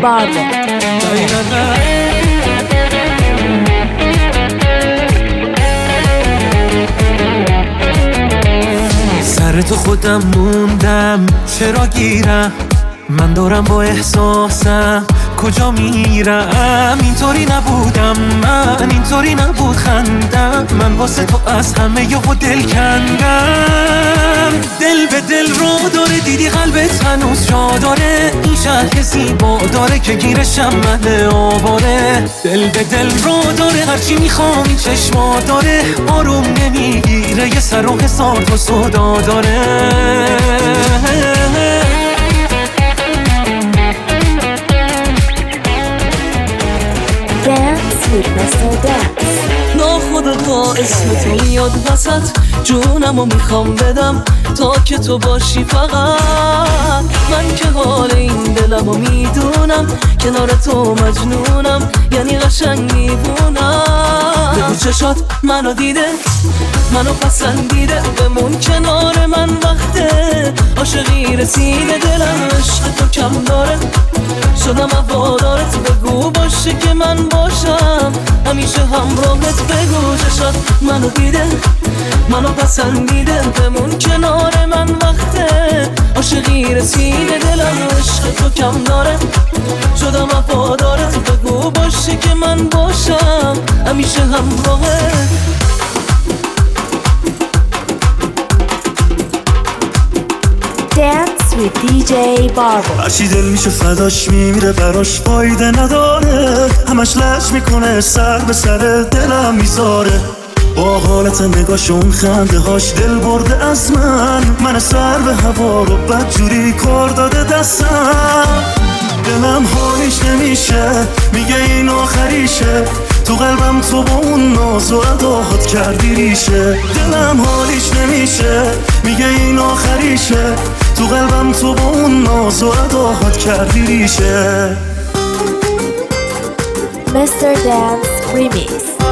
Barbo. سر تو خودم موندم چرا گیرم، من دارم با احساسم کجا میرم. اینطوری نبودم من، اینطوری نبود خندم، من واسه تو از همه یهو دل کندم. دل به دل رو داره، دیدی قلبت هنوز جا داره، این شهر زیبا داره که گیرشم من آواره. دل به دل رو داره، هرچی میخوام این چشما داره، آروم نمیگیره یه سر و حسار تو صدا داره. Dance with Mr. Dance. ناخودآگاه اسم تو میاد وسط، جونمو میخوام بدم تا که تو باشی فقط. من که حال این دلمو میدونم، کنار تو مجنونم، یعنی قشنگ میبونم. بگو چشات منو دیده، منو پسندیده، بمون کنار من وقته عاشقی رسیده. دلم عشق تو کم داره، شدم هوادارت، بگو باشه که من باشم همیشه همراهت. بگو چشات منو دیده، منو پسندیده، بمون کنار من وقته عاشقی رسیده. دلم عشق تو کم داره، شدم وفادارت، بگو باشه که من باشم همیشه همراهت. Dance with DJ Barbo. هرچی دل میشه فداش میمیره، براش فایده نداره، همش لش میکنه سر به سر دلم میذاره. با حالت نگاش اون خنده هاش دل برده از من سر به هوا رو بدجوری کار داده دستم. دلم حالیش نمیشه، میگه این آخریشه، تو قلبم تو با اون ناز و اداهات کردی ریشه. دلم حالیش نمیشه، میگه این آخریشه، تو قلبم تو با اون ناز و اداهات کردی ریشه. Mr. Dance Remix.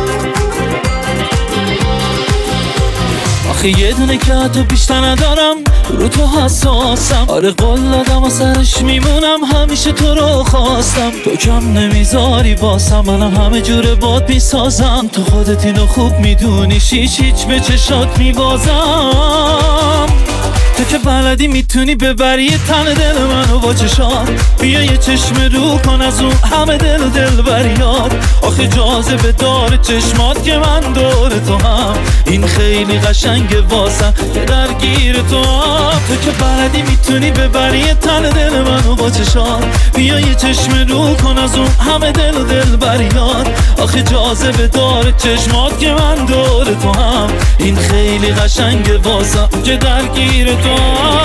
آخه یه دونه که تو بیشتر ندارم، رو تو حساسم، آره قول دادم و سرش میمونم، همیشه تو رو خواستم، تو کم نمیذاری باسم، منم همه جوره باد میسازم، تو خودت اینو خوب میدونی، هیچ به چشات میبازم. تو که بلدی میتونی ببری یه تن دل منو با چشات، بیا یه چشم رو کن از اون همه دل و دل بریاد. آخه جاذبه داره چشمات که من دور تو هم، این خیلی قشنگه واسم که درگیر تو هم. تو که بلدی میتونی ببری یه تن دل منو با چشات، بیا یه چشم رو کن از اون همه دل و دل بریاد. آخه جاذبه داره چشمات که من دور تو هم، این خیلی قشنگه واسم که درگیر تو هم.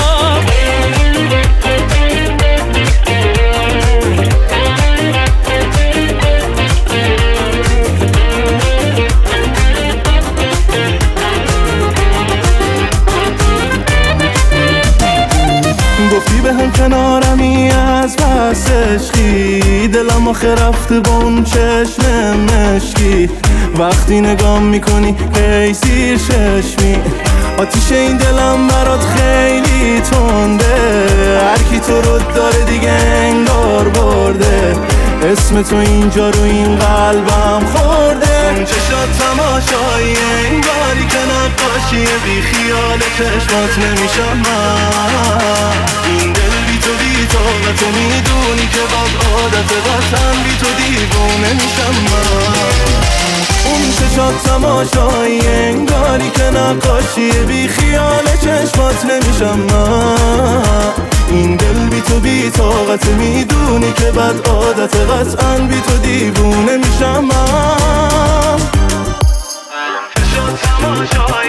گفتی به هم کنارمی از بس عشقی، دلم آخه رفته با اون چشم مشکی. وقتی نگام میکنی هی زیر چشمی، آتیش این دلم برات خیلی تنده، هر کی تو رو داره دیگه انگار برده، اسم تو اینجا رو این قلبم خورده. اون چشات تماشایی انگاری که نقاشیه، بی خیال چشمات نمیشم من. این دل بی تو بی طاقت، تو میدونی که باد عادت قطعا بی تو دیوونه میشم من. اون چشات تماشایی انگاری که نقاشیه، بی خیال چشمات نمیشم من. این دل بی تو بی طاقت، میدونی که بد عادت قطعا بی تو دیوونه میشم من. چشات تماشایی،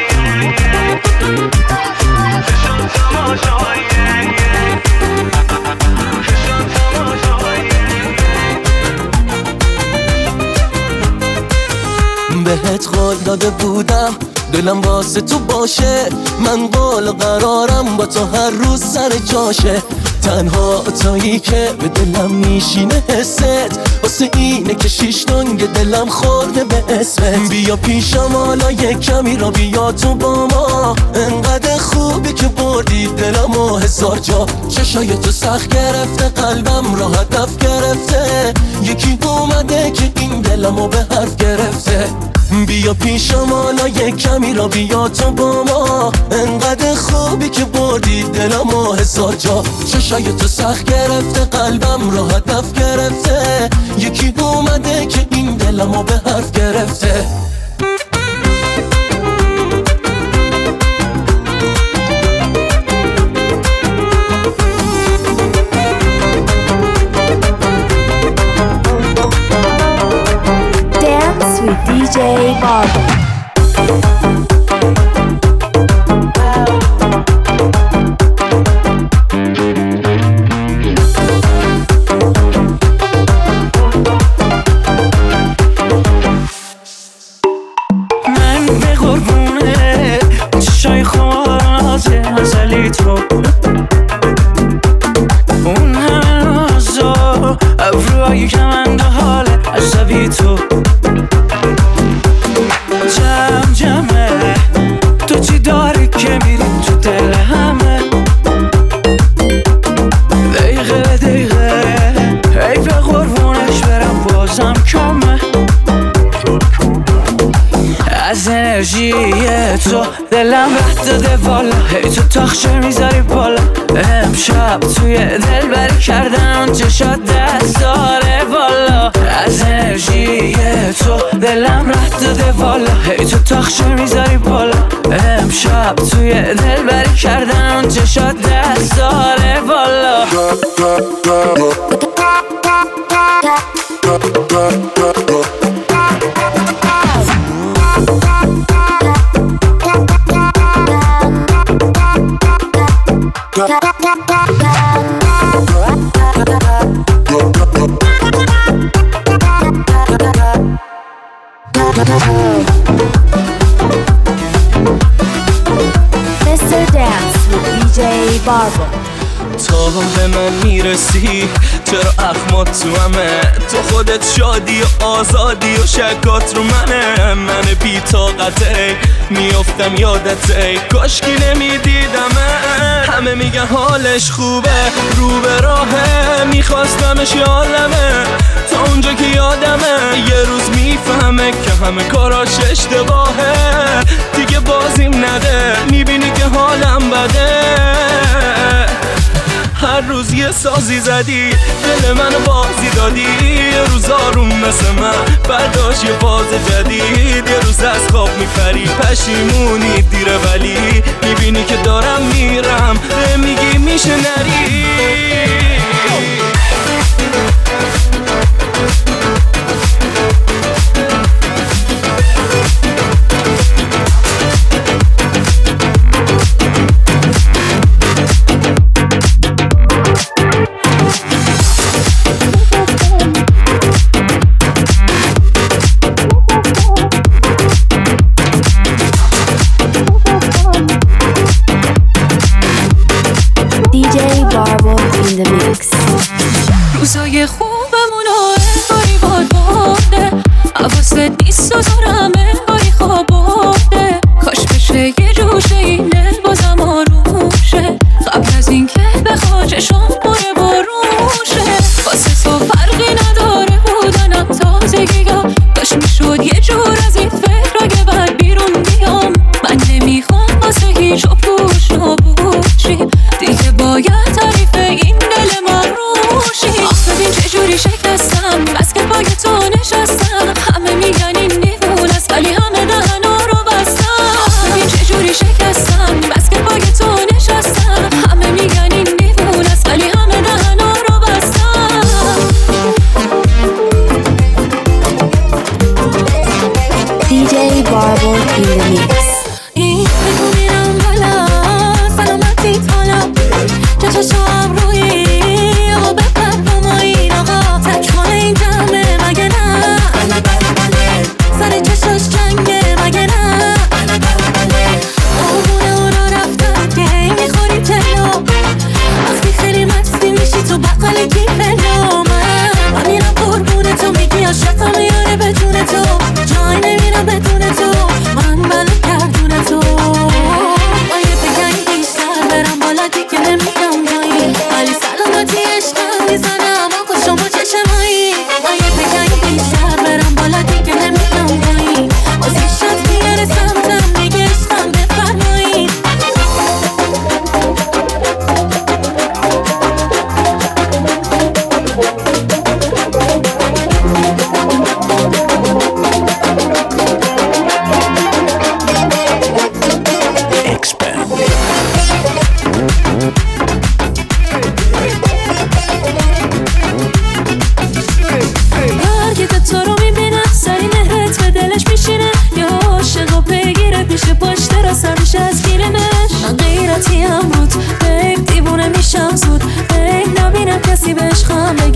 چشات تماشایی، چشات تماشایی. بهت قول داده بودم دلم واسه تو باشه، من قول قرارم با تو هر روز سر جاشه. تنها تویی که به دلم میشینه حست، واسه اینه که شیش تنگ دلم خورده به اسمت. بیا پیشم حالا یک کمی را بیا تو با ما، انقدر خوبی که بردی دلم و حساب هزار جا. چشای تو سخت گرفته قلبم را هدف گرفته. یکی اومده که این دلمو به حرف گرفته. بیا پیشم حالا یک کمی را بیا تو با ما. انقدر خوبی که بردی دلمو هزار جا. چشای تو سخت گرفته قلبم را هدف گرفته. یکی اومده که این دلمو به حرف گرفته. Dance with DJ Barbo. تو اون همه نازا ابروهای کمنده حال عصبی تو جمع جمعه تو چی داری که میری تو دل همه دقیقه دقیقه ای به قربونش برم بازم کمه از انرژی تو دلم رد داده والا هی تو تاخچه میذاری بالا امشب توی دل بری کردن چشات دست داره والا از انرژی تو دلم رد داده والا هی تو تاخچه میذاری بالا امشب توی دل بری کردن چشات دست داره والا Mr. Dance with DJ Barbo. تا به من میرسی چرا اخمات تو همه تو خودت شادی و آزادی و شکات رو منه من بی طاقته میافتم یادته کاشکی نمیدیدمه همه میگن حالش خوبه رو به راهه میخواستمش یادمه تا اونجا که یادمه یه روز میفهمه که همه کاراش اشتباهه دیگه بازیم نده میبینی که حالم بده هر روز یه سازی زدی دل منو بازی دادی یه روز آروم مثل من برداشت یه فاز جدید یه روز از خواب میپری پشیمونی دیره ولی میبینی که دارم میرم میگی میشه نری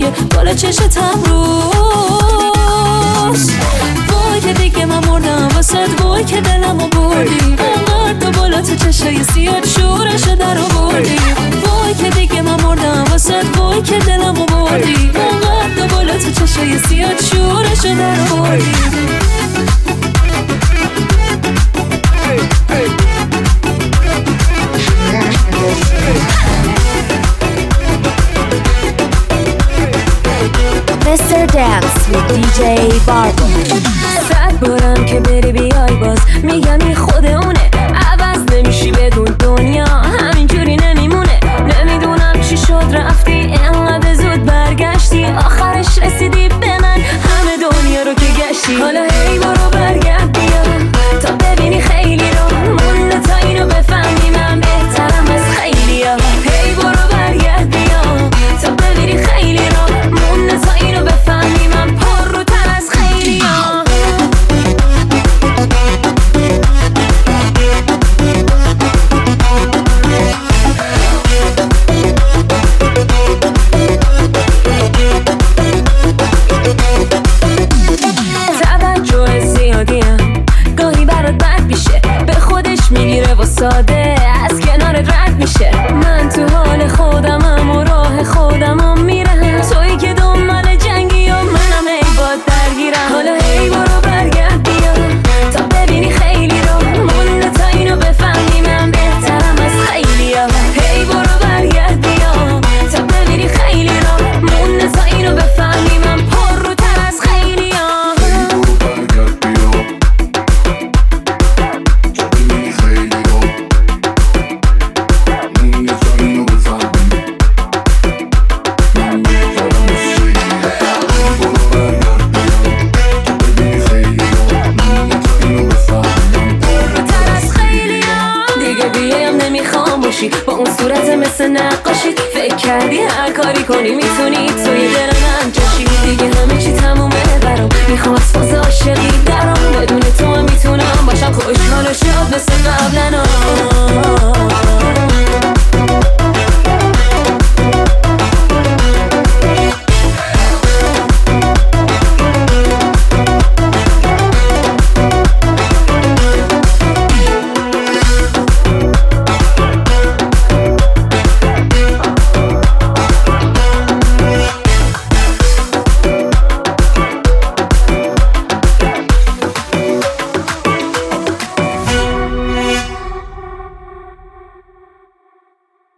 دیگه بالا چشتم روز. وای که دیگه من مردم واسد، وای که دلمو بردی انقدر تو بالا تو چشای سیاد شورشو در آوردی. وای که دیگه من مردم واسد، وای که دلمو بردی انقدر تو بالا تو چشای سیاد شورشو در آوردی. Mr. Dance with DJ Barbo. صد بارم که بری بیای باز میگم این خود اونه، عوض نمیشی بدون دنیا همینجوری نمیمونه. نمیدونم چی شد رفتی اینقدر زود برگشتی، آخرش رسیدی به من همه دنیا رو که گشتی. حالا هی برو برگرد بیا تا ببینی خیلی رو مونده تا اینو بفهمی من بهترم از خیلی ها. هی برو برگرد بیا تا ببینی خیلی رو مونده تا اینو بفهمی من پر رو تر از خیلی ها. توجه زیادیم گاهی برات بد میشه، به خودش میگیره و ساده از کنارت رد میشه. من تو حال خودمم و راه خودمم میرم، تویی که دنبال جنگی و منم هی باد درگیرم. حالا هی برو برگرد بیا تا ببینی خیلی رو مونده تا اینو بفهمی من بهترم از خیلی ها. هی برو برگرد بیا تا ببینی خیلی رو مونده تا اینو بفهمی من پر رو تر از خیلی ها. با اون صورت مثل نقاشی فکر کردی هر کاری کنی میتونی توی دل من